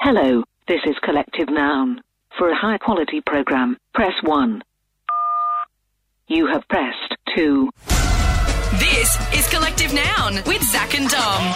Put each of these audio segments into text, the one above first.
Hello, this is Collective Noun. For a high-quality program, press 1. You have pressed 2. This is Collective Noun with Zach and Dom.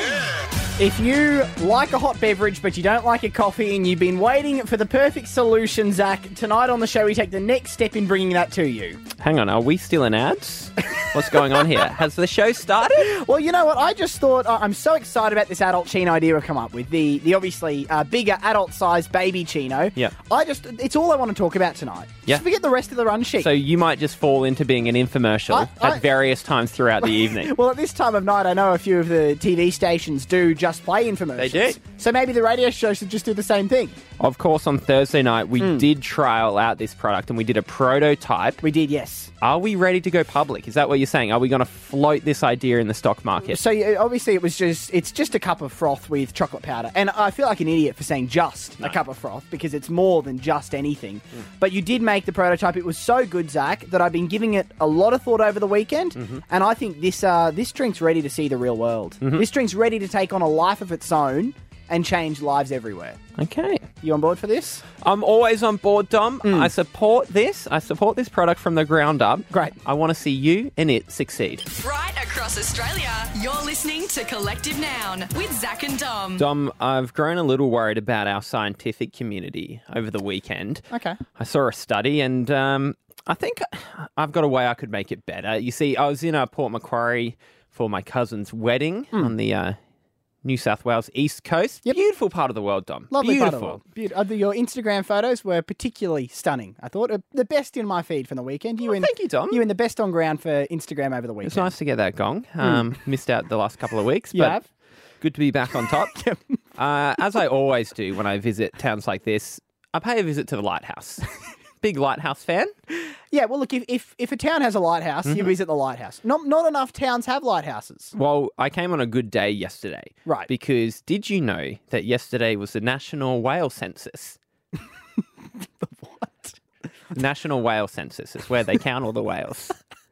If you like a hot beverage but you don't like a coffee and you've been waiting for the perfect solution, Zach, tonight on the show we take the next step in bringing that to you. Hang on, are we still in ads? What's going on here? Has the show started? Well, you know what? I just thought I'm so excited about this adult chino idea we've come up with. The obviously bigger adult-sized baby chino. Yeah. It's all I want to talk about tonight. Yeah. Just forget the rest of the run sheet. So you might just fall into being an infomercial at various times throughout the evening. Well, at this time of night, I know a few of the TV stations do just play infomercials. They do. So maybe the radio show should just do the same thing. Of course, on Thursday night, we did trial out this product and we did a prototype. We did, yes. Are we ready to go public? Is that what you're saying? Are we going to float this idea in the stock market? So obviously it's just a cup of froth with chocolate powder. And I feel like an idiot for saying just a cup of froth because it's more than just anything. But you did make the prototype. It was so good, Zach, that I've been giving it a lot of thought over the weekend. And I think this drink's ready to see the real world. This drink's ready to take on a life of its own and change lives everywhere. Okay. You on board for this? I'm always on board, Dom. I support this. I support this product from the ground up. Great. I want to see you and it succeed. Right across Australia, you're listening to Collective Noun with Zach and Dom. Dom, I've grown a little worried about our scientific community over the weekend. Okay. I saw a study and I think I've got a way I could make it better. You see, I was in Port Macquarie for my cousin's wedding on the New South Wales East Coast. Yep. Beautiful part of the world, Dom. Lovely Beautiful. part of the world. Your Instagram photos were particularly stunning. I thought the best in my feed from the weekend. Thank you, Dom. You and the best on ground for Instagram over the weekend. It's nice to get that gong. Missed out the last couple of weeks. You but have? Good to be back on top. As I always do when I visit towns like this, I pay a visit to the lighthouse. Big lighthouse fan. Yeah, well, look, if a town has a lighthouse, you visit the lighthouse. Not enough towns have lighthouses. Well, I came on a good day yesterday. Right. Because did you know that yesterday was the National Whale Census? The what? National Whale Census is where they count all the whales.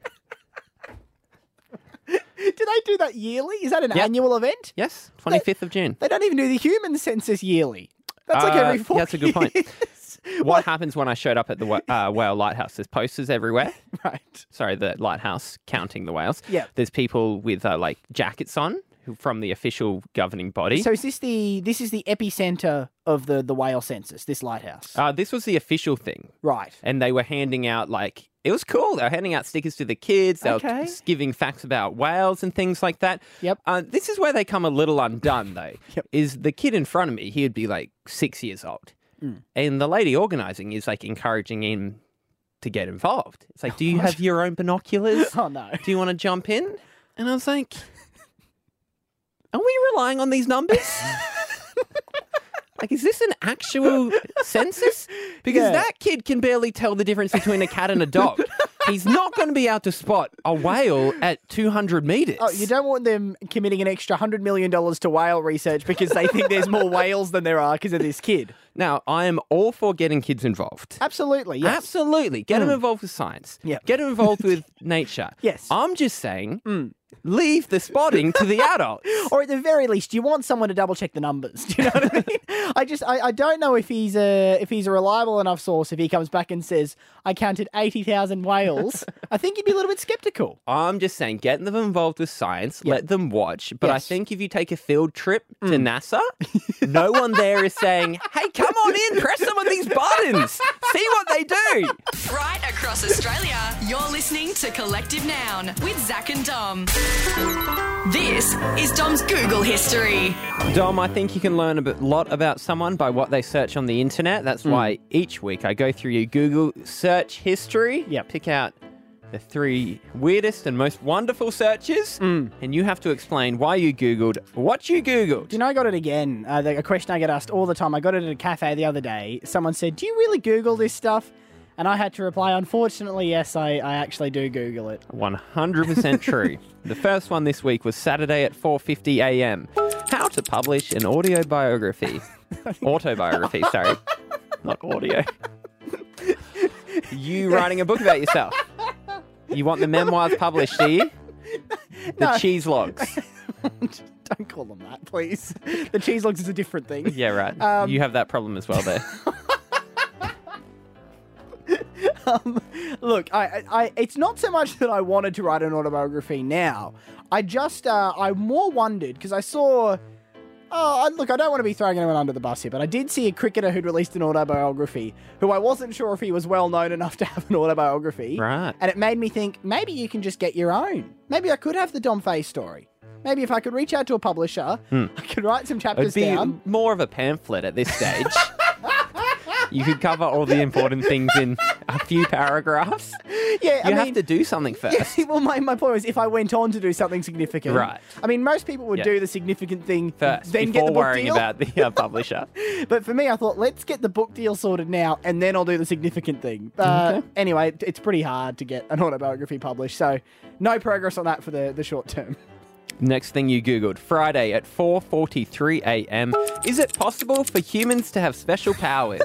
Do they do that yearly? Is that an annual event? Yes, 25th of June. They don't even do the human census yearly. That's like every 4 Yeah, that's a good point. years. What happens when I showed up at the whale lighthouse? There's posters everywhere. Right. Sorry, the lighthouse counting the whales. Yeah. There's people with like jackets on from the official governing body. So is this the epicenter of the whale census, this lighthouse? This was the official thing. Right. And they were handing out it was cool. They were handing out stickers to the kids. They Okay. were giving facts about whales and things like that. Yep. This is where they come a little undone, though. Yep. Is the kid in front of me, he would be 6 years old. And the lady organising is encouraging him to get involved. It's do you have your own binoculars? Oh, no. Do you want to jump in? And I was like, are we relying on these numbers? Is this an actual census? Because Yeah. that kid can barely tell the difference between a cat and a dog. He's not going to be able to spot a whale at 200 metres. Oh, you don't want them committing an extra $100 million to whale research because they think there's more whales than there are because of this kid. Now, I am all for getting kids involved. Absolutely, yes. Absolutely. Get them involved with science. Yep. Get them involved with nature. Yes. I'm just saying, leave the spotting to the adults. Or at the very least, you want someone to double check the numbers. Do you know what I mean? I don't know if he's a reliable enough source if he comes back and says, I counted 80,000 whales. I think you'd be a little bit skeptical. I'm just saying, get them involved with science, let them watch. But I Yes. think if you take a field trip to NASA, no one there is saying, hey, come on in, press some of these buttons, see what they do. Right across Australia, you're listening to Collective Noun with Zach and Dom. This is Dom's Google history. Dom, I think you can learn a lot about someone by what they search on the internet. That's why each week I go through your Google search history, pick out the 3 weirdest and most wonderful searches, and you have to explain why you Googled what you Googled. Do you know, I got it again. A question I get asked all the time. I got it at a cafe the other day. Someone said, do you really Google this stuff? And I had to reply, unfortunately, yes, I actually do Google it. 100% true. The first one this week was Saturday at 4:50 a.m. How to publish an autobiography. Autobiography, sorry. Not audio. You writing a book about yourself. You want the memoirs published, do you? The cheese logs. Don't call them that, please. The cheese logs is a different thing. Yeah, right. You have that problem as well there. Look, it's not so much that I wanted to write an autobiography now. I more wondered because I saw. Look, I don't want to be throwing anyone under the bus here, but I did see a cricketer who'd released an autobiography who I wasn't sure if he was well known enough to have an autobiography. Right. And it made me think, maybe you can just get your own. Maybe I could have the Dom Fay story. Maybe if I could reach out to a publisher, I could write some chapters It'd be down. more of a pamphlet at this stage. You could cover all the important things in a few paragraphs. Yeah, You have to do something first. Yeah, well, my point was if I went on to do something significant. Right. I mean, most people would do the significant thing First, then before get the book worrying deal. about the publisher. But for me, I thought, let's get the book deal sorted now, and then I'll do the significant thing. Anyway, it's pretty hard to get an autobiography published, so no progress on that for the short term. Next thing you Googled, Friday at 4:43 a.m. Is it possible for humans to have special powers?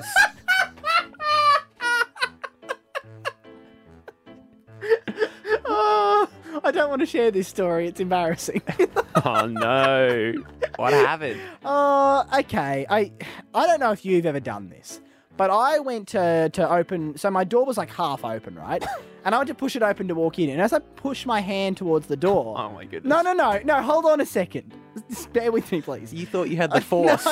I don't want to share this story. It's embarrassing. Oh, no. What happened? Okay. I don't know if you've ever done this, but I went to open... So my door was like half open, right? And I went to push it open to walk in. And as I pushed my hand towards the door... Oh, my goodness. No, hold on a second. Just bear with me, please. You thought you had the force.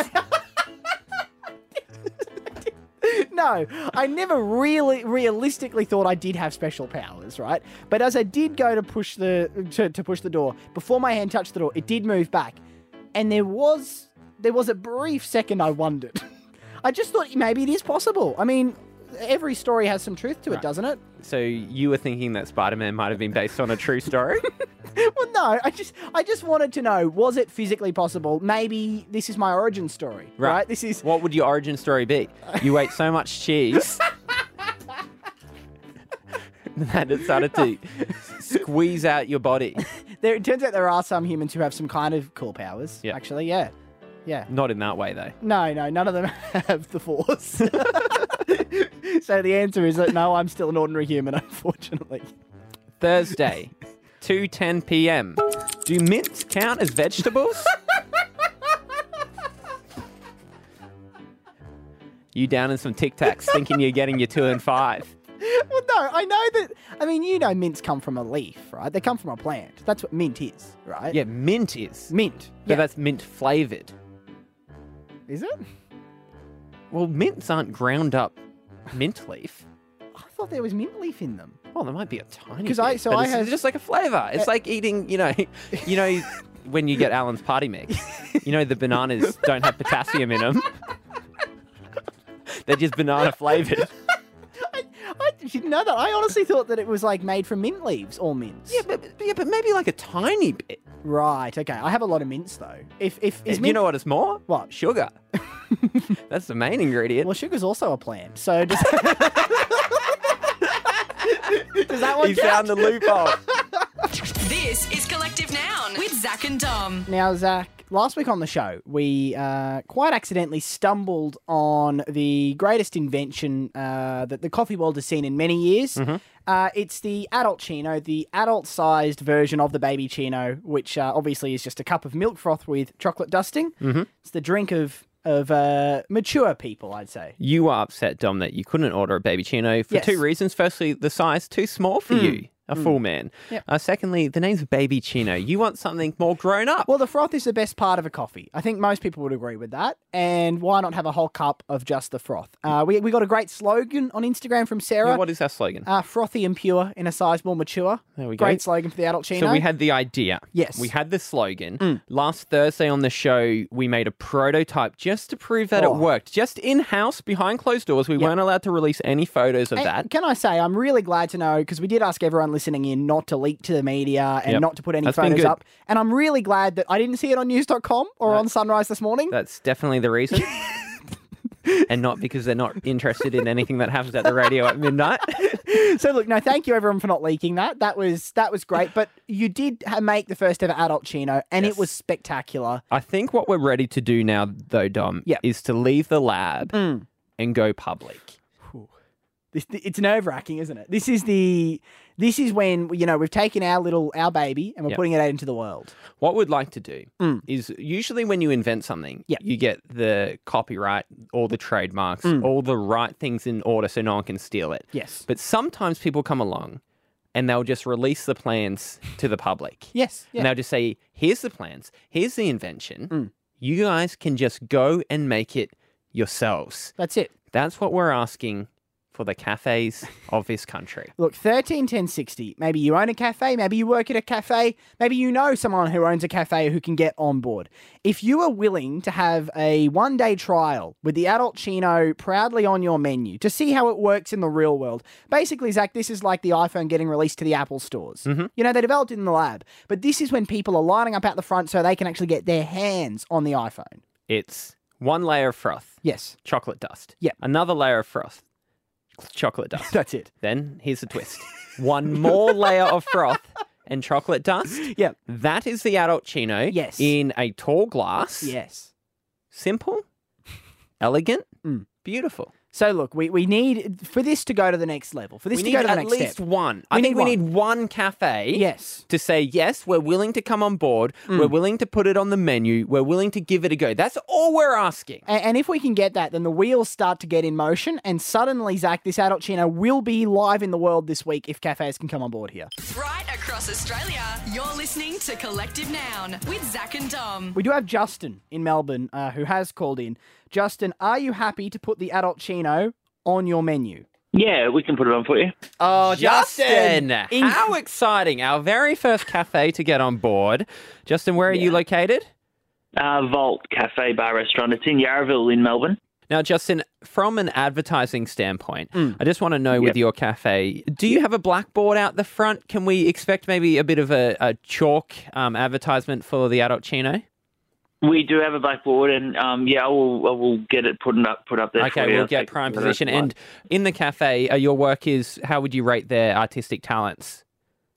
No, I never really realistically thought I did have special powers, right? But as I did go to push the door, before my hand touched the door, it did move back. And there was a brief second I wondered. I just thought maybe it is possible. I mean, every story has some truth to it, doesn't it? So you were thinking that Spider-Man might have been based on a true story? Well, no, I just wanted to know, was it physically possible? Maybe this is my origin story, right? This is... What would your origin story be? You ate so much cheese that it started to squeeze out your body. It turns out there are some humans who have some kind of cool powers, actually, yeah. Yeah. Not in that way, though. No, none of them have the force. So the answer is that no, I'm still an ordinary human, unfortunately. Thursday, 2:10 p.m. Do mints count as vegetables? You down in some Tic Tacs thinking you're getting your 2 and 5. Well, no, I know that. I mean, you know, mints come from a leaf, right? They come from a plant. That's what mint is, right? Yeah, mint is. Mint. But that's mint flavoured. Is it? Well, mints aren't ground up mint leaf. I thought there was mint leaf in them. Oh, there might be a tiny Because bit, but have it's just like a flavour. It's like eating, you know, when you get Alan's party mix. You know, the bananas don't have potassium in them. They're just banana flavoured. I didn't know that. I honestly thought that it was like made from mint leaves or mints. Yeah, but maybe like a tiny bit. Right. Okay. I have a lot of mints though. If is You mint... know what it's more? What? Sugar. That's the main ingredient. Well, sugar's also a plant. So does, does that one He count? found the loophole. This is Collective Noun with Zach and Dom. Now, Zach, last week on the show, we quite accidentally stumbled on the greatest invention that the coffee world has seen in many years. Mm-hmm. It's the adult chino, the adult-sized version of the baby chino, which obviously is just a cup of milk froth with chocolate dusting. Mm-hmm. It's the drink of mature people, I'd say. You are upset, Dom, that you couldn't order a baby chino for Yes. two reasons. Firstly, the size too small for you, a full man. Yep. Secondly, the name's Baby Chino. You want something more grown up. Well, the froth is the best part of a coffee. I think most people would agree with that. And why not have a whole cup of just the froth? We got a great slogan on Instagram from Sarah. Yeah, what is our slogan? Frothy and pure in a size more mature. There we go. Great slogan for the adult chino. So we had the idea. Yes. We had the slogan. Last Thursday on the show, we made a prototype just to prove that it worked. Just in-house, behind closed doors. We weren't allowed to release any photos of And that. Can I say, I'm really glad to know, because we did ask everyone listening in not to leak to the media and Yep. not to put any That's been photos good. up. And I'm really glad that I didn't see it on news.com or on Sunrise this morning. That's definitely the reason. And not because they're not interested in anything that happens at the radio at midnight. So look, no, thank you everyone for not leaking that. That was great. But you did make the first ever adult chino, and it was spectacular. I think what we're ready to do now, though, Dom, Yep. is to leave the lab and go public. It's nerve-wracking, isn't it? This is when, we've taken our baby and we're putting it out into the world. What we'd like to do is usually when you invent something, you get the copyright, all the trademarks, all the right things in order so no one can steal it. Yes. But sometimes people come along and they'll just release the plans to the public. Yes. Yeah. And they'll just say, here's the plans, here's the invention. You guys can just go and make it yourselves. That's it. That's what we're asking for the cafes of this country. Look, 131060. Maybe you own a cafe. Maybe you work at a cafe. Maybe you know someone who owns a cafe who can get on board. If you are willing to have a one-day trial with the adult Chino proudly on your menu to see how it works in the real world. Basically, Zach, this is like the iPhone getting released to the Apple stores. They developed it in the lab. But this is when people are lining up out the front so they can actually get their hands on the iPhone. It's one layer of froth. Yes. Chocolate dust. Yeah. Another layer of froth. Chocolate dust. That's it. Then here's the twist. One more layer of froth and chocolate dust. Yeah. That is the adult Chino. Yes. In a tall glass. Yes. Simple. Elegant. Beautiful. So look, we need, for this to go to the next level, for this to go to the next step. We need at least one. I think we need one cafe to say, yes, we're willing to come on board. We're willing to put it on the menu. We're willing to give it a go. That's all we're asking. And if we can get that, then the wheels start to get in motion. And suddenly, Zach, this adult Chino will be live in the world this week if cafes can come on board here. Right across Australia, you're listening to Collective Noun with Zach and Dom. We do have Justin in Melbourne who has called in. Justin, are you happy to put the adult Chino on your menu? Yeah, we can put it on for you. Oh, Justin! How exciting. Our very first cafe to get on board. Justin, where are you located? Vault Cafe Bar Restaurant. It's in Yarraville in Melbourne. Now, Justin, from an advertising standpoint, I just want to know with your cafe, do you have a blackboard out the front? Can we expect maybe a bit of a chalk advertisement for the adult Chino? We do have a blackboard, and I will get it put up there. Okay, for you. we'll get prime position. And in the cafe, your work is, how would you rate their artistic talents?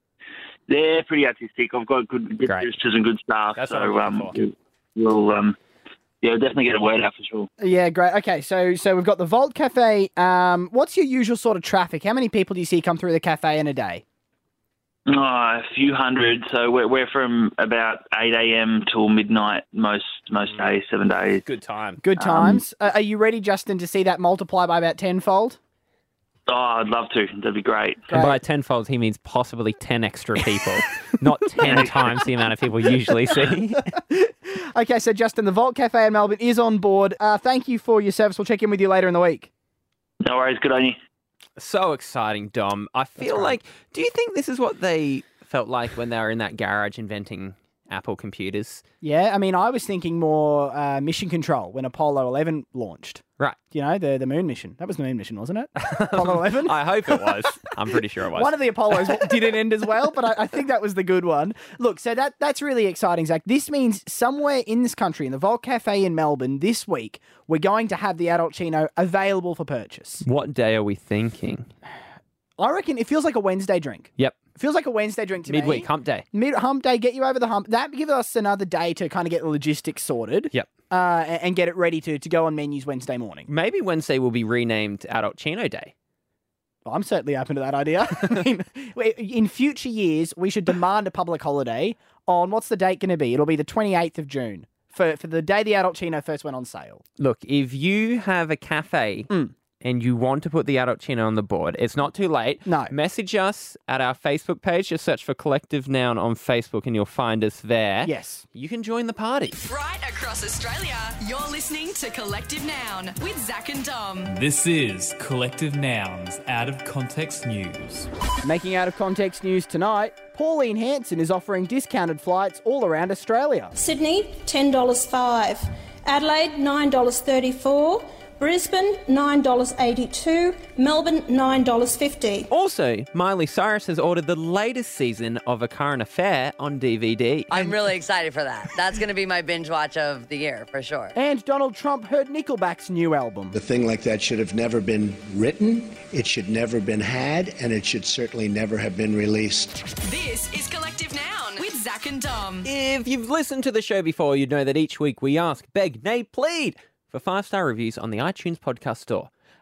They're pretty artistic. I've got good sisters and good staff. That's what I'm looking for. We'll definitely get a word out for sure. Yeah, great. Okay, so we've got the Vault Cafe. What's your usual sort of traffic? How many people do you see come through the cafe in a day? A few hundred. So we're from about 8 a.m. till midnight most days, 7 days. Good time. Good times. Are you ready, Justin, to see that multiply by about tenfold? Oh, I'd love to. That'd be great. And by tenfold, he means possibly 10 extra people, not 10 times the amount of people you usually see. Okay, so Justin, the Vault Cafe in Melbourne is on board. Thank you for your service. We'll check in with you later in the week. No worries. Good on you. So exciting, Dom. I feel like, do you think this is what they felt like when they were in that garage inventing Apple computers? Yeah, I mean, I was thinking more Mission Control when Apollo 11 launched. Right. You know, the moon mission. That was the moon mission, wasn't it? Apollo 11? I hope it was. I'm pretty sure it was. One of the Apollos didn't end as well, but I think that was the good one. Look, so that's really exciting, Zach. This means somewhere in this country, in the Vault Cafe in Melbourne this week, we're going to have the adult Chino available for purchase. What day are we thinking? I reckon it feels like a Wednesday drink. Yep. It feels like a Wednesday drink to me. Midweek, hump day. Hump day, get you over the hump. That gives us another day to kind of get the logistics sorted. Yep. And get it ready to go on menus Wednesday morning. Maybe Wednesday will be renamed Adult Chino Day. Well, I'm certainly open to that idea. I mean, in future years, we should demand a public holiday on, what's the date going to be? It'll be the 28th of June for the day the Adult Chino first went on sale. Look, if you have a cafe and you want to put the adult Chino on the board, it's not too late. No. Message us at our Facebook page. Just search for Collective Noun on Facebook and you'll find us there. Yes. You can join the party. Right across Australia, you're listening to Collective Noun with Zach and Dom. This is Collective Noun's Out of Context News. Making out of context news tonight, Pauline Hanson is offering discounted flights all around Australia. Sydney, $10.05. Adelaide, $9.34. Brisbane, $9.82. Melbourne, $9.50. Also, Miley Cyrus has ordered the latest season of A Current Affair on DVD. I'm really excited for that. That's going to be my binge watch of the year, for sure. And Donald Trump heard Nickelback's new album. The thing like that should have never been written, it should never have been had, and it should certainly never have been released. This is Collective Noun with Zach and Dom. If you've listened to the show before, you'd know that each week we ask, beg, nay, plead for 5-star reviews on the iTunes podcast store.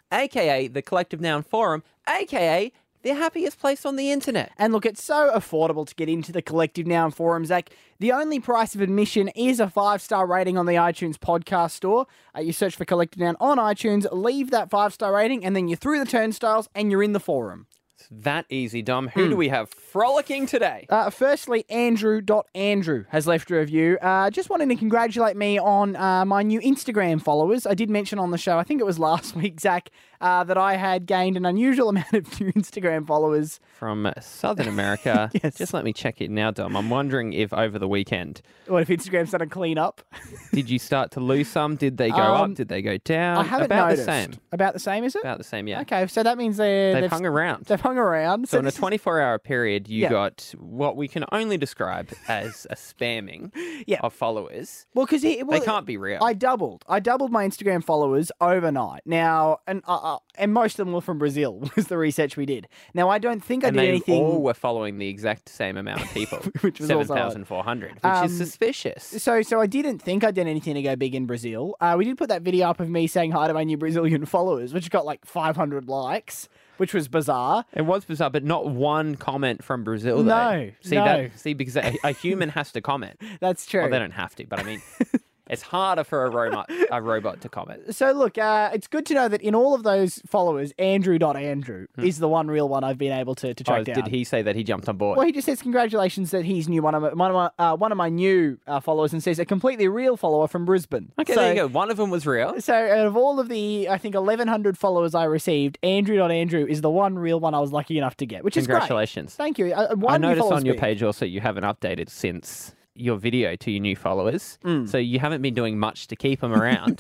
a.k.a. the Collective Noun Forum, a.k.a. the happiest place on the internet. And look, it's so affordable to get into the Collective Noun Forum, Zach. The only price of admission is a 5-star rating on the iTunes podcast store. You search for Collective Noun on iTunes, leave that 5-star rating, and then you're through the turnstiles and you're in the forum. It's that easy, Dom. Who do we have frolicking today? Firstly, Andrew.Andrew has left a review. Just wanting to congratulate me on my new Instagram followers. I did mention on the show, I think it was last week, Zach, that I had gained an unusual amount of new Instagram followers. From Southern America. Yes. Just let me check it now, Dom. I'm wondering if over the weekend... What, if Instagram's done a clean up? Did you start to lose some? Did they go up? Did they go down? I haven't About noticed. the same. About the same, is it? About the same, yeah. Okay, so that means They've hung around. They've hung around. So in a this is- 24-hour period, you Yeah. got what we can only describe as a spamming Yeah. of followers. Well, because They can't be real. I doubled my Instagram followers overnight. Now, and most of them were from Brazil. Was the research we did. Now, I don't think I and did they anything. all were following the exact same amount of people, Which was also 7,400, which is suspicious. So I didn't think I did anything to go big in Brazil. We did put that video up of me saying hi to my new Brazilian followers, which got like 500 likes, which was bizarre. It was bizarre, but not one comment from Brazil. No, though. no. Because a human has to comment. That's true. Well, they don't have to, but I mean, it's harder for a robot to comment. So look, it's good to know that in all of those followers, Andrew.Andrew is the one real one I've been able to track down. Did he say that he jumped on board? Well, he just says congratulations that he's one of my new followers, and says a completely real follower from Brisbane. Okay, there you go. One of them was real. So out of all of the, I think, 1,100 followers I received, Andrew.Andrew is the one real one I was lucky enough to get, which is great. Congratulations. Thank you. I noticed on your page also you haven't updated since your video to your new followers. So you haven't been doing much to keep them around.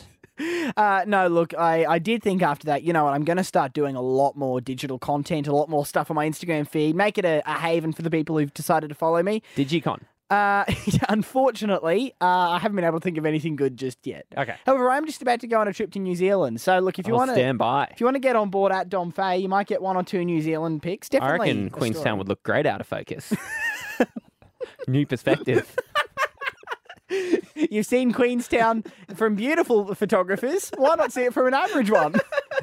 No, look, I did think after that, you know what, I'm going to start doing a lot more digital content, a lot more stuff on my Instagram feed, make it a haven for the people who've decided to follow me. Digicon. Unfortunately, I haven't been able to think of anything good just yet. Okay. However, I'm just about to go on a trip to New Zealand. So, look, if you want to stand by. If you want to get on board at Dom Fay, you might get one or two New Zealand pics. I Definitely. reckon Queenstown would look great out of focus. New perspective. You've seen Queenstown from beautiful photographers. Why not see it from an average one?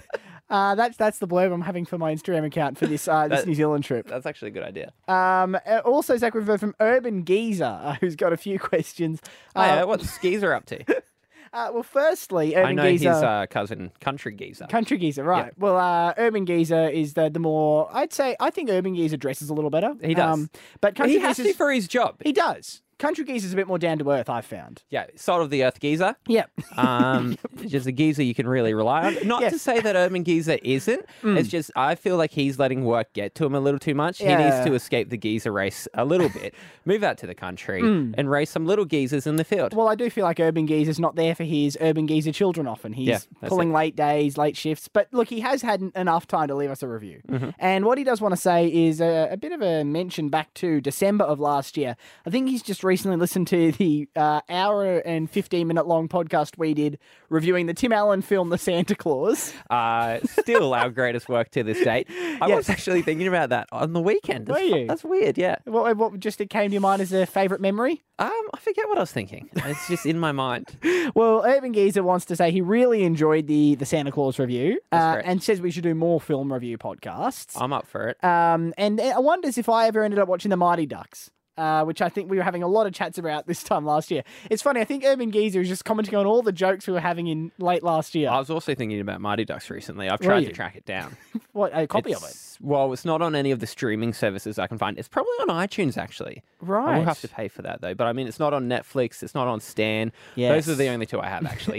That's the blurb I'm having for my Instagram account for this New Zealand trip. That's actually a good idea. Also, Zach, we've heard from Urban Geezer, who's got a few questions. What's Geezer up to? Well, firstly, Urban I know Geezer... his cousin, Country Geezer. Country Geezer, right. Yep. Well, Urban Geezer is the more... I think Urban Geezer dresses a little better. He does. But Country He has Geezer's- to for his job. He does. Country Geezer's a bit more down to earth, I've found. Yeah, salt of the earth geezer. Yep. Just a geezer you can really rely on. Not to say that Urban Geezer isn't. It's just I feel like he's letting work get to him a little too much. Yeah. He needs to escape the geezer race a little bit, move out to the country and raise some little geezers in the field. Well, I do feel like Urban Geezer's not there for his Urban Geezer children often. He's that's pulling late days, late shifts. But look, he has had enough time to leave us a review. And what he does want to say is a bit of a mention back to December of last year. I think he's just recently listened to the hour and 15-minute long podcast we did reviewing the Tim Allen film, The Santa Claus. Still our greatest work to this date. I was actually thinking about that on the weekend. Were you? That's weird, yeah. What just it came to your mind as a favourite memory? I forget what I was thinking. It's just in my mind. Well, Urban Geezer wants to say he really enjoyed the Santa Claus review and says we should do more film review podcasts. I'm up for it. And I wonders if I ever ended up watching The Mighty Ducks. Which I think we were having a lot of chats about this time last year. It's funny, I think Urban Geezer is just commenting on all the jokes we were having in late last year. I was also thinking about Mighty Ducks recently. I've tried to track it down. What, a copy of it? Well, it's not on any of the streaming services I can find. It's probably on iTunes, actually. Right. I will have to pay for that, though. But, I mean, it's not on Netflix. It's not on Stan. Yes. Those are the only two I have, actually.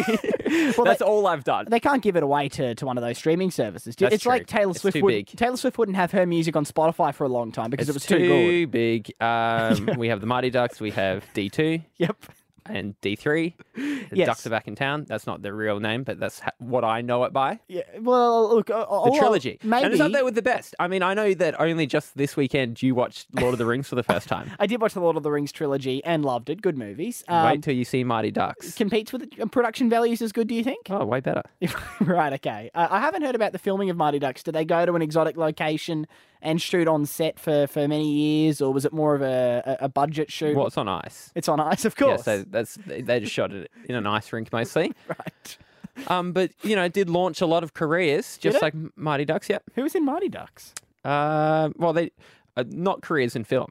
So that's all I've done. They can't give it away to one of those streaming services. That's it's true. like Taylor It's Swift. too big. Taylor Swift wouldn't have her music on Spotify for a long time because It's it was too good. big. We have the Mighty Ducks. We have D2. Yep. And D3. The Yes. Ducks are back in town. That's not the real name, but that's what I know it by. Yeah. Well, look, The trilogy. Maybe And it's up there with the best. I mean, I know that only just this weekend you watched Lord of the Rings for the first time. I did watch the Lord of the Rings trilogy and loved it. Good movies. Wait till you see Mighty Ducks. Competes with the production values as good, do you think? Oh, way better. Right, okay. I haven't heard about the filming of Mighty Ducks. Did they go to an exotic location and shoot on set for many years, or was it more of a budget shoot? Well, it's on ice. It's on ice, of course. Yeah, so they just shot it in an ice rink mostly. Right. But, it did launch a lot of careers, just like Mighty Ducks, yep. Who was in Mighty Ducks? Well, they not careers in film.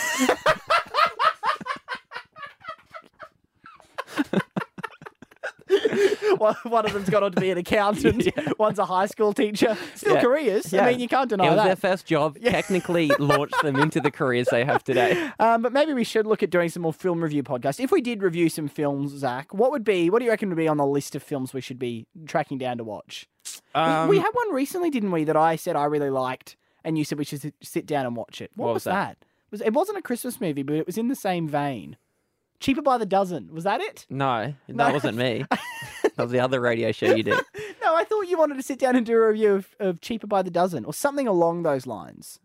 One of them's gone on to be an accountant. One's a high school teacher. Still careers. I mean, you can't deny that. It was that. their first job. Technically launched them into the careers they have today. But maybe we should look at doing some more film review podcasts. If we did review some films, Zach, what do you reckon would be on the list of films we should be tracking down to watch? We had one recently, didn't we, that I said I really liked, and you said we should sit down and watch it. What was that? It wasn't a Christmas movie, but it was in the same vein. Cheaper by the Dozen. Was that it? No, that wasn't me. That was the other radio show you did. No, I thought you wanted to sit down and do a review of Cheaper by the Dozen or something along those lines.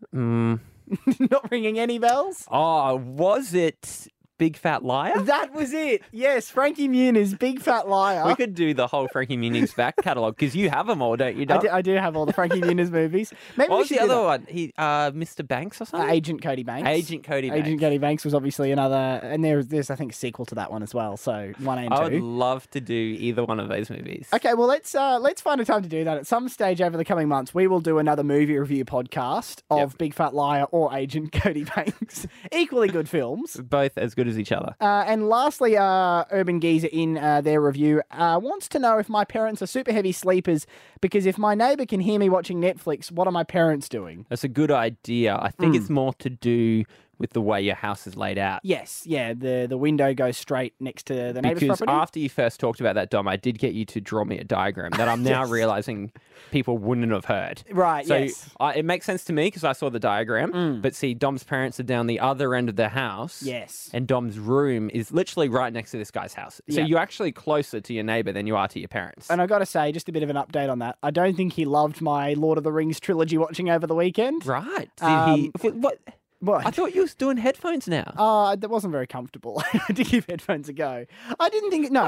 Not ringing any bells? Oh, was it Big Fat Liar? That was it. Yes, Frankie Muniz, Big Fat Liar. We could do the whole Frankie Muniz back catalogue because you have them all, don't you, Doc? I do have all the Frankie Muniz movies. Maybe what was the other one? Mr. Banks or something? Agent Cody Banks. Agent Cody Banks was obviously another, and there's I think a sequel to that one as well. So 1 and 2. I would love to do either one of those movies. Okay, well let's find a time to do that at some stage over the coming months. We will do another movie review podcast of Big Fat Liar or Agent Cody Banks. Equally good films, both as good as each other. And lastly, Urban Geezer in their review wants to know if my parents are super heavy sleepers because if my neighbour can hear me watching Netflix, what are my parents doing? That's a good idea. I think it's more to do with the way your house is laid out. Yes, yeah, the window goes straight next to the neighbour's property. Because after you first talked about that, Dom, I did get you to draw me a diagram that I'm now realising people wouldn't have heard. Right, so yes. It makes sense to me because I saw the diagram, but see, Dom's parents are down the other end of the house. Yes. And Dom's room is literally right next to this guy's house. So you're actually closer to your neighbour than you are to your parents. And I've got to say, just a bit of an update on that, I don't think he loved my Lord of the Rings trilogy watching over the weekend. Right. What? What? I thought you was doing headphones now. That wasn't very comfortable. I had to give headphones a go. I didn't think... No.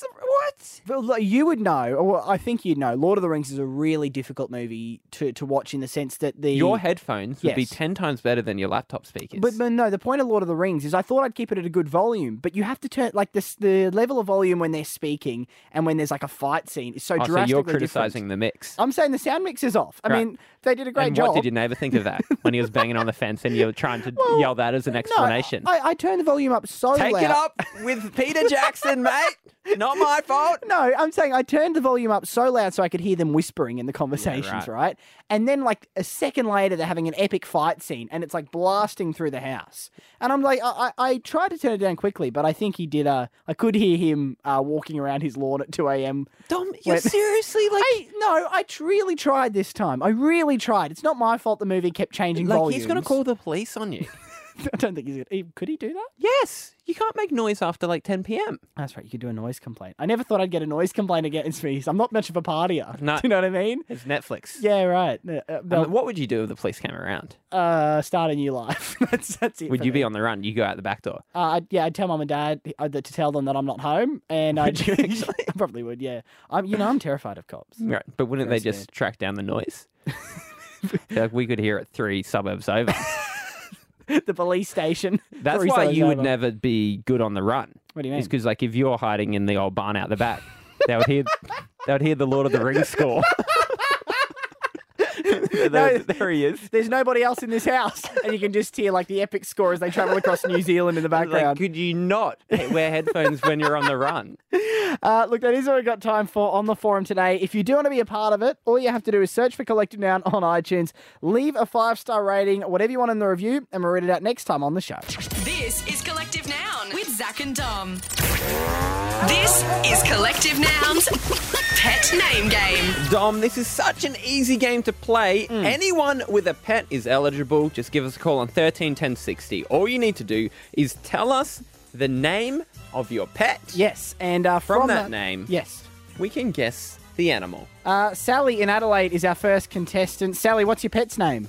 What? Well, you would know, or I think you'd know, Lord of the Rings is a really difficult movie to watch in the sense that your headphones would be 10 times better than your laptop speakers. But no, the point of Lord of the Rings is I thought I'd keep it at a good volume, but you have to turn... Like, the level of volume when they're speaking and when there's, like, a fight scene is so drastically different. So you're criticising the mix. I'm saying the sound mix is off. I mean, they did a great job. What did your neighbour think of that when he was banging on the fence and you were trying to yell that as an explanation? No, I turned the volume up so loud. Take it up with Peter Jackson, mate. Not my fault. No, I'm saying I turned the volume up so loud so I could hear them whispering in the conversations, right? And then, like, a second later, they're having an epic fight scene, and it's, like, blasting through the house. And I'm like, I tried to turn it down quickly, but I think he did. I could hear him walking around his lawn at 2 a.m. Dom, you're seriously, like... I really tried this time. I really tried. It's not my fault the movie kept changing volumes. He's going to call the police on you. I don't think he's going to. Could he do that? Yes. You can't make noise after like 10 p.m. That's right. You could do a noise complaint. I never thought I'd get a noise complaint against me. So I'm not much of a partier. No. Do you know what I mean? It's Netflix. Yeah, right. What would you do if the police came around? Start a new life. that's it. Would you be on the run? You go out the back door? I'd tell mum and dad to tell them that I'm not home. And I probably would, yeah. I'm terrified of cops. Right. But wouldn't they just track down the noise? Like we could hear it 3 suburbs over. The police station. That's why you would never be good on the run. What do you mean? It's because, like, if you're hiding in the old barn out the back, they would hear the Lord of the Rings score. There he is. There's nobody else in this house, and you can just hear like the epic score as they travel across New Zealand in the background. Like, could you not wear headphones when you're on the run? Look, that is all we've got time for on the forum today. If you do want to be a part of it, all you have to do is search for Collective Noun on iTunes, leave a 5-star rating, whatever you want in the review, and we'll read it out next time on the show. This is Collective Noun with Zach and Dom. This is Collective Noun's Pet Name Game. Dom, this is such an easy game to play. Anyone with a pet is eligible. Just give us a call on 13 10 60. All you need to do is tell us the name of your pet. Yes, and from that name, yes, we can guess the animal. Sally in Adelaide is our first contestant. Sally, what's your pet's name?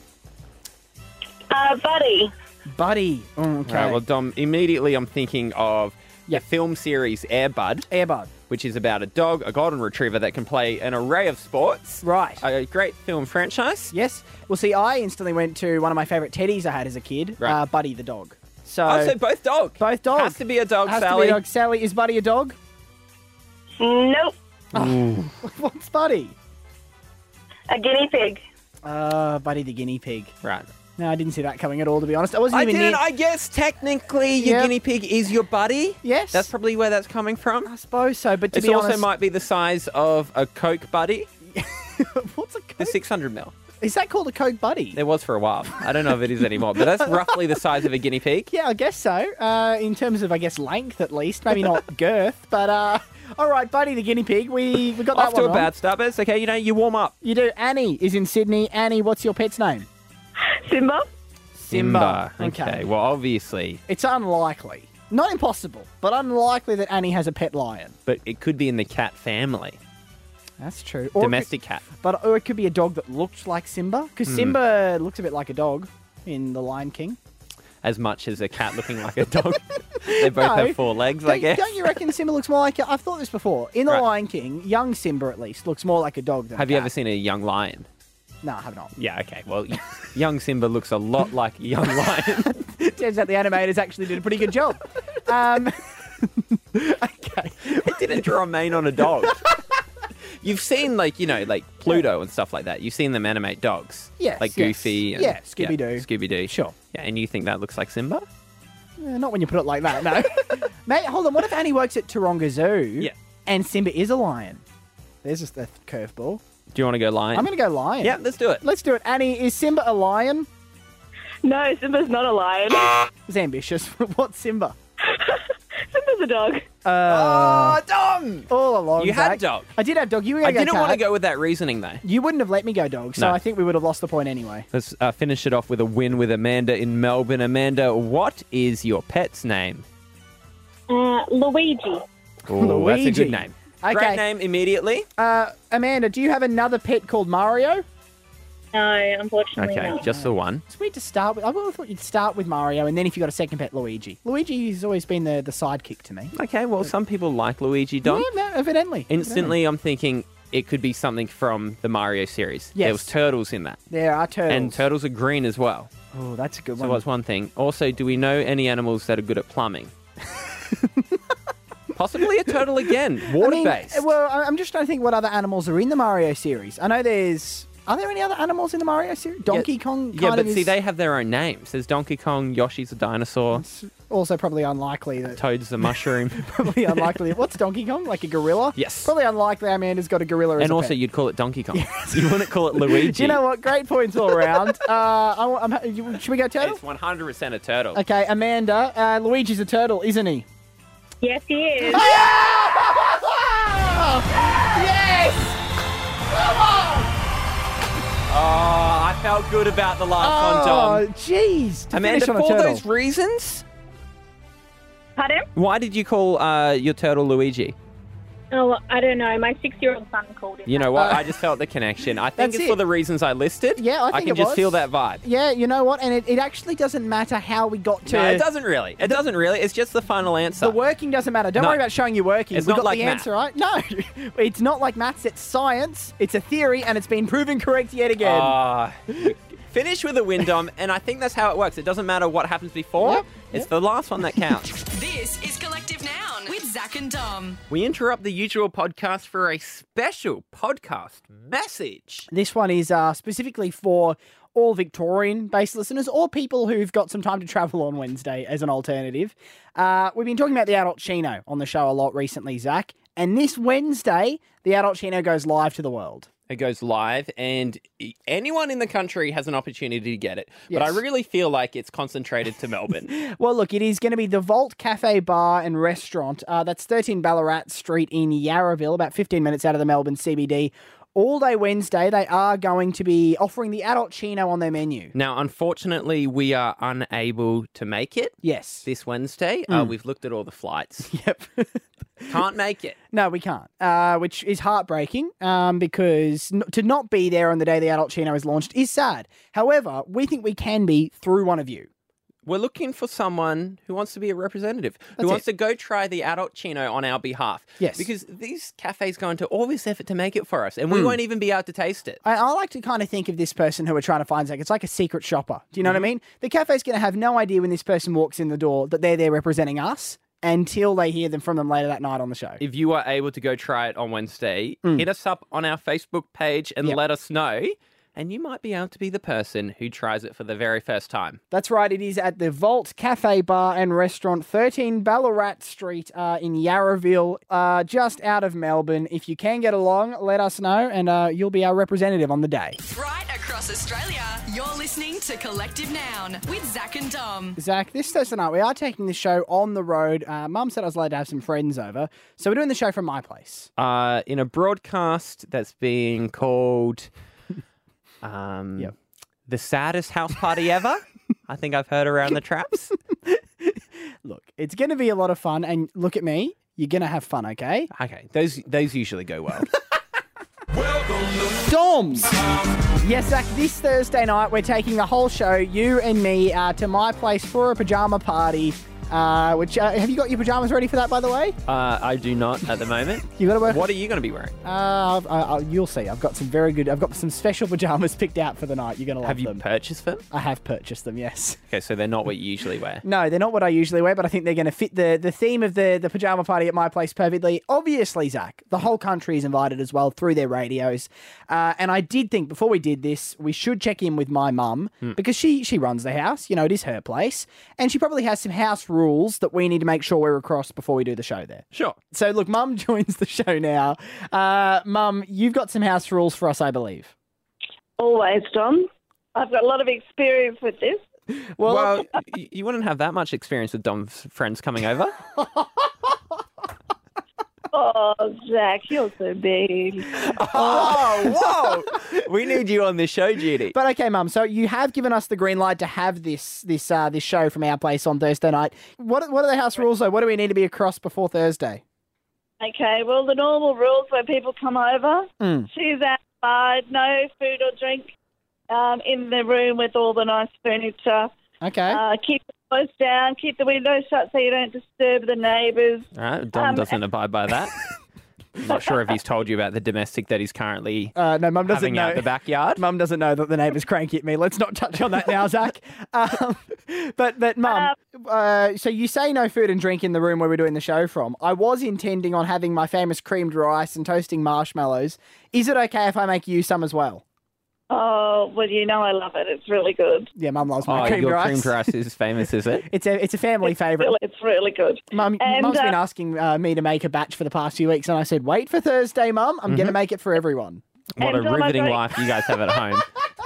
Buddy. Buddy. Okay. Right, well, Dom, immediately I'm thinking of the film series Air Bud. Air Bud. Which is about a dog, a golden retriever that can play an array of sports. Right. A great film franchise. Yes. Well, see, I instantly went to one of my favourite teddies I had as a kid, Buddy the dog. So both dog. Both dogs. Has to be a dog, Has Sally. to be a dog. Sally, is Buddy a dog? Nope. What's Buddy? A guinea pig. Buddy the guinea pig. Right. No, I didn't see that coming at all, to be honest. I wasn't I even didn't. near... I guess technically your Yep. guinea pig is your buddy. Yes. That's probably where that's coming from. I suppose so, but to It be also honest... might be the size of a Coke buddy. What's a The 600ml. Is that called a Coke Buddy? There was for a while. I don't know if it is anymore, but that's roughly the size of a guinea pig. Yeah, I guess so. In terms of, I guess, length at least. Maybe not girth, but... all right, Buddy the guinea pig. We got that Off to one a wrong. bad start, but it's okay. You know, you warm up. You do. Annie is in Sydney. Annie, what's your pet's name? Simba. Simba. Okay. Well, obviously. It's unlikely. Not impossible, but unlikely that Annie has a pet lion. But it could be in the cat family. That's true. Domestic cat. Or it could be a dog that looked like Simba, because Simba looks a bit like a dog in The Lion King. As much as a cat looking like a dog. They both No. have 4 legs, I guess. Don't you reckon Simba looks more like... I've thought this before. In The Right. Lion King, young Simba at least looks more like a dog than Have a you cat. ever seen a young lion? No, I have not. Yeah, okay. Well, young Simba looks a lot like a young lion. Turns out the animators actually did a pretty good job. Okay. It didn't draw a mane on a dog. You've seen, like Pluto and stuff like that. You've seen them animate dogs. Yes, Like yes. Goofy. And, Yeah, Scooby-Doo. Scooby-Doo. Sure. Yeah, and you think that looks like Simba? Not when you put it like that, no. Mate, hold on. What if Annie works at Taronga Zoo Yeah. and Simba is a lion? There's just a curveball. Do you want to go lion? I'm going to go lion. Yeah, let's do it. Let's do it. Annie, is Simba a lion? No, Simba's not a lion. It's ambitious. What's Simba? Simba's a dog. Dom! All along, You had Zach. dog. I did have dog. You were I going to go didn't want to cat. go with that reasoning, though. You wouldn't have let me go dog, so No. I think we would have lost the point anyway. Let's finish it off with a win with Amanda in Melbourne. Amanda, what is your pet's name? Luigi. Oh, that's a Luigi. good name. Okay. Great name immediately. Amanda, do you have another pet called Mario? No, unfortunately Okay, not. just the one. It's weird to start with. I would have thought you'd start with Mario, and then if you got a second pet, Luigi. Luigi's always been the sidekick to me. Okay, well, some people like Luigi, Dom. Yeah, no, evidently. Instantly, I'm thinking it could be something from the Mario series. Yes. There was turtles in that. There are turtles. And turtles are green as well. Oh, that's a good So one. that's one thing. Also, do we know any animals that are good at plumbing? Possibly a turtle again. Water-based. Well, I'm just trying to think what other animals are in the Mario series. I know there's... Are there any other animals in the Mario series? Donkey Kong Yeah, kind but of see, is they have their own names. There's Donkey Kong, Yoshi's a dinosaur, also probably unlikely that... Toad's a mushroom. Probably unlikely. What's Donkey Kong? Like a gorilla? Yes. Probably unlikely Amanda's got a gorilla as And a also, pet. you'd call it Donkey Kong. You wouldn't call it Luigi. You know what? Great points all around. Should we go turtle? It's 100% a turtle. Okay, Amanda. Luigi's a turtle, isn't he? Yes, he is. Yes! Come on! Oh, I felt good about the last one, Oh, Dom. jeez. To Amanda, finish on a for turtle. those reasons, Pardon? why did you call your turtle Luigi? Oh, I don't know. My 6-year-old son called him. You know what? I just felt the connection. I think That's it's it. for the reasons I listed. Yeah, I think can it just was. feel that vibe. Yeah, you know what? And it actually doesn't matter how we got to... No, it doesn't really. It doesn't really. It's just the final answer. The working doesn't matter. Don't No. worry about showing you working. It's we not got like the math. answer right. No, it's not like maths. It's science. It's a theory, and it's been proven correct yet again. Finish with a win, Dom, and I think that's how it works. It doesn't matter what happens before. Yep. It's the last one that counts. This is Collective Noun with Zach and Dom. We interrupt the usual podcast for a special podcast message. This one is specifically for all Victorian-based listeners or people who've got some time to travel on Wednesday as an alternative. We've been talking about the Adult Chino on the show a lot recently, Zach, and this Wednesday, the Adult Chino goes live to the world. It goes live, and anyone in the country has an opportunity to get it. But Yes. I really feel like it's concentrated to Melbourne. Well, look, it is going to be the Vault Cafe Bar and Restaurant. That's 13 Ballarat Street in Yarraville, about 15 minutes out of the Melbourne CBD. All day Wednesday, they are going to be offering the Adult Chino on their menu. Now, unfortunately, we are unable to make it Yes. this Wednesday. Mm. We've looked at all the flights. Yep. Can't make it. No, we can't, which is heartbreaking because to not be there on the day the Adult Chino is launched is sad. However, we think we can be through one of you. We're looking for someone who wants to be a representative, who That's wants it. to go try the Adult Chino on our behalf. Yes. Because these cafes go into all this effort to make it for us, and we won't even be able to taste it. I like to kind of think of this person who we're trying to find. It's like a secret shopper. Do you know what I mean? The cafe's going to have no idea when this person walks in the door that they're there representing us. until they hear them from them later that night on the show. If you are able to go try it on Wednesday, hit us up on our Facebook page and let us know. And you might be able to be the person who tries it for the very first time. That's right. It is at the Vault Cafe Bar and Restaurant, 13 Ballarat Street in Yarraville, just out of Melbourne. If you can get along, let us know, and you'll be our representative on the day. Right across Australia, you're listening to Collective Noun with Zach and Dom. Zach, this Thursday night, we are taking the show on the road. Mum said I was allowed to have some friends over, so we're doing the show from my place. In a broadcast that's being called... the saddest house party ever, I think I've heard around the traps. Look, it's going to be a lot of fun, and look at me, you're going to have fun, okay? Okay, those usually go well. Doms! Yes, Zach, this Thursday night, we're taking the whole show, you and me, to my place for a pyjama party. Have you got your pajamas ready for that, by the way? I do not at the moment. You got to work. What are you going to be wearing? You'll see. I've got some special pajamas picked out for the night. You're going to love them. Have you purchased them? I have purchased them, yes. Okay, so they're not what you usually wear. No, they're not what I usually wear, but I think they're going to fit the theme of the pajama party at my place perfectly. Obviously, Zach, the whole country is invited as well through their radios. And I did think before we did this, we should check in with my mum because she runs the house. You know, it is her place. And she probably has some house rules that we need to make sure we're across before we do the show there. Sure. So, look, Mum joins the show now. Mum, you've got some house rules for us, I believe. Always, Dom. I've got a lot of experience with this. Well, you wouldn't have that much experience with Dom's friends coming over. Oh, Zach, you're so big. Oh, whoa! We need you on this show, Judy. But okay, Mum. So you have given us the green light to have this show from our place on Thursday night. What are the house rules though? What do we need to be across before Thursday? Okay, well, the normal rules where people come over, she's outside, no food or drink in the room with all the nice furniture. Okay. Keep the doors down, keep the windows shut so you don't disturb the neighbours. All right, Dom doesn't abide by that. I'm not sure if he's told you about the domestic that he's currently no, Mum doesn't having know. out the backyard. Mum doesn't know that the neighbour's cranky at me. Let's not touch on that now, Zach. But Mum, so you say no food and drink in the room where we're doing the show from. I was intending on having my famous creamed rice and toasting marshmallows. Is it okay if I make you some as well? Oh, well, you know I love it. It's really good. Yeah, Mum loves my creamed your rice. creamed rice is famous, is it? It's a family favourite. It's really good. Mum's been asking me to make a batch for the past few weeks, and I said, wait for Thursday, Mum. I'm going to make it for everyone. What a riveting life you guys have at home.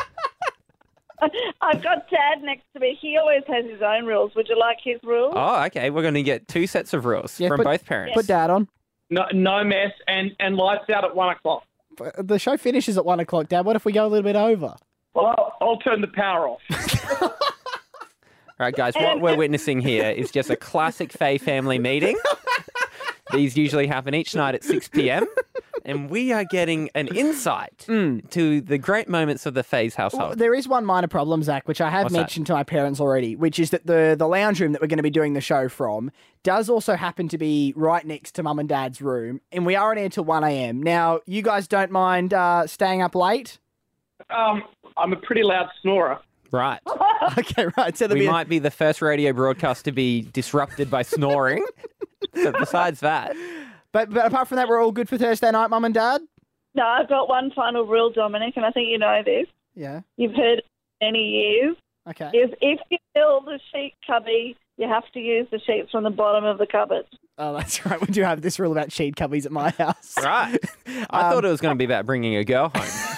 I've got Dad next to me. He always has his own rules. Would you like his rules? Oh, okay. We're going to get two sets of rules from both parents. Put Dad on. No mess and lights out at 1 o'clock. The show finishes at 1 o'clock, Dad. What if we go a little bit over? Well, I'll turn the power off. All right, guys, what we're witnessing here is just a classic Faye family meeting. These usually happen each night at 6 p.m. And we are getting an insight to the great moments of the Faye's household. Well, there is one minor problem, Zach, which I have mentioned to my parents already, which is that the lounge room that we're going to be doing the show from does also happen to be right next to Mum and Dad's room, and we are on air till 1 a.m. Now, you guys don't mind staying up late? I'm a pretty loud snorer. Right. Okay, right. So we might be the first radio broadcast to be disrupted by snoring. But besides that... But apart from that, we're all good for Thursday night, Mum and Dad? No, I've got one final rule, Dominic, and I think you know this. Yeah. You've heard it for many years. Okay. Is if you fill the sheet cubby, you have to use the sheets from the bottom of the cupboard. Oh, that's right. We do have this rule about sheet cubbies at my house. Right. I thought it was going to be about bringing a girl home.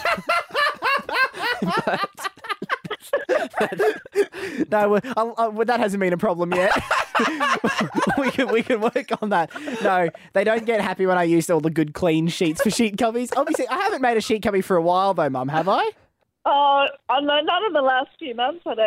No, that hasn't been a problem yet. we can work on that. No, they don't get happy when I use all the good clean sheets for sheet cubbies. Obviously, I haven't made a sheet cubby for a while though, Mum, have I? Oh, no, not in the last few months, I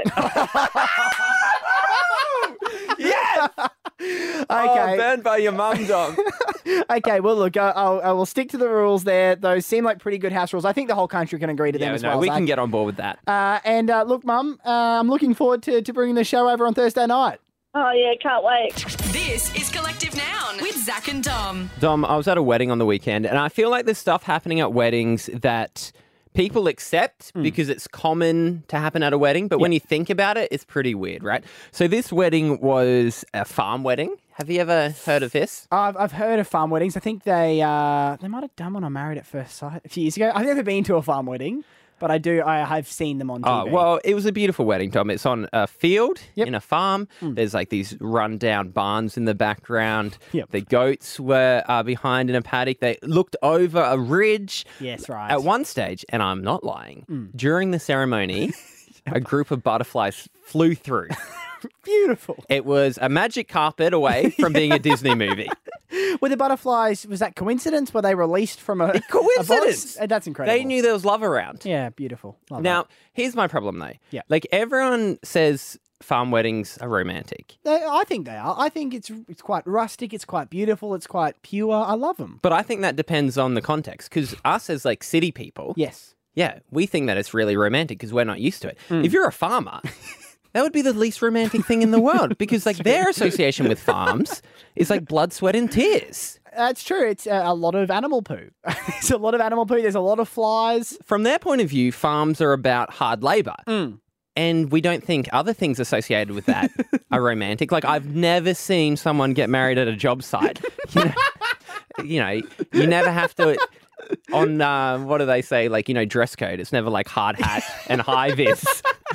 don't. Yes! Okay. Oh, burned by your mum, Dom. Okay, well, look, I will stick to the rules there. Those seem like pretty good house rules. I think the whole country can agree to them as well. We can get on board with that. And look, Mum, I'm looking forward to bringing the show over on Thursday night. Oh, yeah, can't wait. This is Collective Noun with Zach and Dom. Dom, I was at a wedding on the weekend, and I feel like there's stuff happening at weddings that people accept because it's common to happen at a wedding. But when you think about it, it's pretty weird, right? So this wedding was a farm wedding. Have you ever heard of this? I've heard of farm weddings. I think they might have done one on Married at First Sight a few years ago. I've never been to a farm wedding, but I've seen them on TV. Oh, well, it was a beautiful wedding, Tom. It's on a field in a farm. There's like these run-down barns in the background. The goats were behind in a paddock. They looked over a ridge. Yes, right. At one stage, and I'm not lying, during the ceremony, a group of butterflies flew through. Beautiful. It was a magic carpet away from being a Disney movie. Were the butterflies, was that coincidence? Were they released from a coincidence? A box? That's incredible. They knew there was love around. Yeah, beautiful. Love now, that. here's my problem, though. Yeah. Like, everyone says farm weddings are romantic. I think they are. I think it's quite rustic. It's quite beautiful. It's quite pure. I love them. But I think that depends on the context, because us as, like, city people... Yes. Yeah, we think that it's really romantic because we're not used to it. If you're a farmer... That would be the least romantic thing in the world because, like, their association with farms is like blood, sweat, and tears. That's true. It's a lot of animal poo. It's a lot of animal poo. There's a lot of flies. From their point of view, farms are about hard labour. And we don't think other things associated with that are romantic. Like, I've never seen someone get married at a job site. You never have to... On, what do they say? Like, dress code. It's never like hard hat and high vis.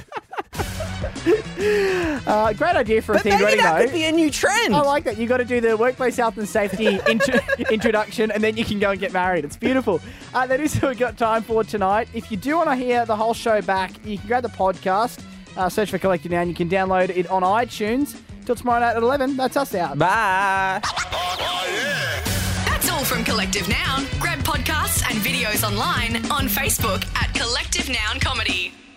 Great idea for a themed wedding, though. That could be a new trend. I like that. You got to do the workplace health and safety introduction, and then you can go and get married. It's beautiful. That is what we've got time for tonight. If you do want to hear the whole show back, you can grab the podcast, search for Collective Noun. You can download it on iTunes. Till tomorrow night at 11. That's us out. Bye. That's all from Collective Noun. Grab podcasts and videos online on Facebook at Collective Noun Comedy.